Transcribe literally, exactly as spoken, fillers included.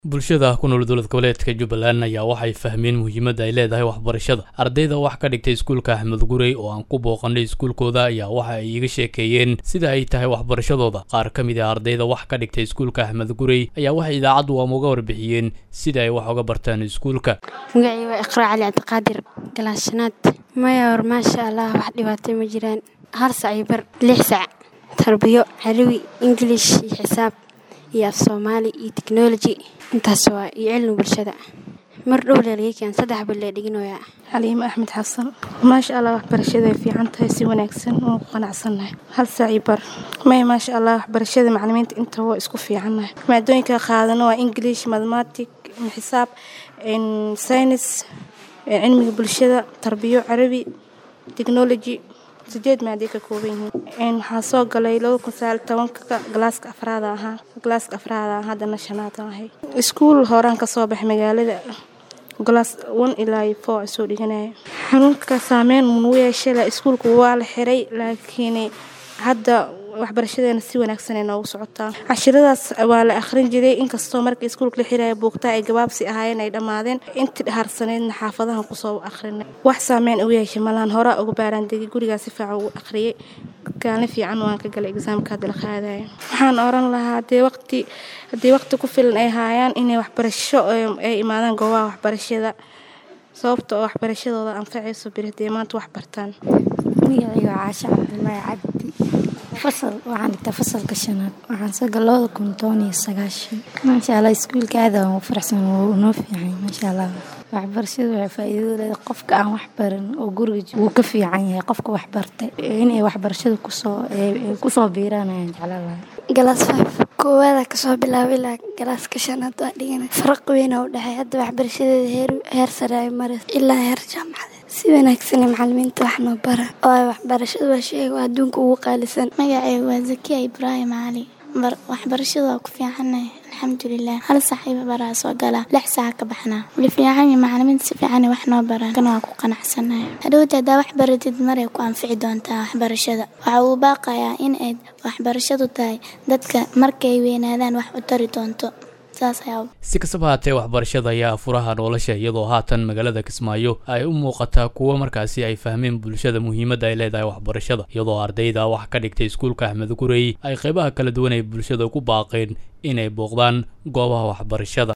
bulshada ku nool dowlad goboleedka Jubbaland ayaa waxay fahmeen muhiimadda ay leedahay waxbarashada. Ardayda wax ka dhigtay iskuulka Axmed Gurey oo aan ku booqanay iskuulkooda ayaa waxa ay iga sheekeeyeen sida ay tahay waxbarashadooda. Qaar ka mid ah ardayda wax ka dhigtay iskuulka Axmed Gurey ayaa waxay idaacaddu uga warbixiyeen sida ay wax uga bartaan iskuulka. magacayga waa Iqraa Cali Cabdiqaadir galaashanaad maya war maasha Allah wax dhibaato ma jiraan hal saac bar lix saac tarbiyo carabi English iyo xisaab iyo af Soomaali iyo technology intaas waa iyo cilmi bulshada mar dhow leeyahay saddex bil la dhiganayo Xaliima Axmed Xasan maasha Allah waxbarashada fiican tahay si wanaagsan oo qanacsanahay hal saac bar may maasha Allah waxbarashada macallimiinta inta waa isku fiicanahay maadooyinka qaadano waa English mathematics xisaab in science cilmiga bulshada tarbiyo carabi technology sideed maaddo ka kooban yihiin waxaa soo galay laba kun sagaal iyo toban galaaska afraad ahaa galaaska afraad hadana shanaad ahay iskuul horaan ka soo baxay magaalada galaas one ilaa four soo dhiganay xanuunka saameyn uu yeeshay la iskuulku waa la xiray laakiin hadda waxbarashadeena si wanaagsan ay noogu socotaa cashiradaas waa la akhrin jiray inkastoo markii iskuulka la xiray buugta ay gabaabsi ahaayeen ay dhamaadeen intii harsaneedna xaafadaha ku soo akhrinay wax saameyn u yeeshay malan hore ugu baaran digi gurigaas si fiican u akhriyay kaalin fiican waan ka galay exaamka hadda la qaadayo waxaan oran lahaa hadii waqti hadii waqti ku filan ay haayaan inay waxbarasho ay imaadaan goobaha waxbarashada sababtoo waxbarashadooda anfacayso biridii maanta wax bartaan magacayga Caasha Cabdullaahi Cabdi فصل وعن التفصل كشنات وعن سجلات كنتوني سجاشي ما شاء الله سكول كذا وفرحان ونوفي يعني ما شاء الله وعبر شيء فايدة قفك عن وحبر وجرج وكفي عني قفك وحبرت يعني وحبر شيء كسو كسو بيرانا يعني على الله جلس فايف كوالا كسو بلا بلا جلس كشنات وعدينا فرق بينه وده هاد وحبر شيء هير هير سراي مرة إلا هير جامعة si wanaagsan macallimiinta wax noo bara oo waxbarashadu waa shay adduunka ugu qaalisan magacayga waa Zakiya Ibrahim Ali bar waxbarashada ku fiicanay alxamdulillah hal saaxiib bara soo gala lix saac ka baxna wali fiican macallimiinta si fiican wax noo bara kana ku qanacsanahay hadawta da waxbaradid maray ku anfici doontaa waxbarashada waxa uu baaqayaa in ay waxbarashadu tahay dadka markay weynaadaan wax u tari doonto si kastaba haatee waxbarashada ayaa furaha nolosha iyadoo haatan magaalada Kismaayo ay u muuqataa kuwa markaasi ay fahmeen bulshada muhiimadda ay leedahay waxbarashada iyadoo ardayda wax ka dhigtay iskuulka Axmed Gurey ay qaybaha kala duwan ee bulshada ku baaqeen inay booqdaan goobaha waxbarashada.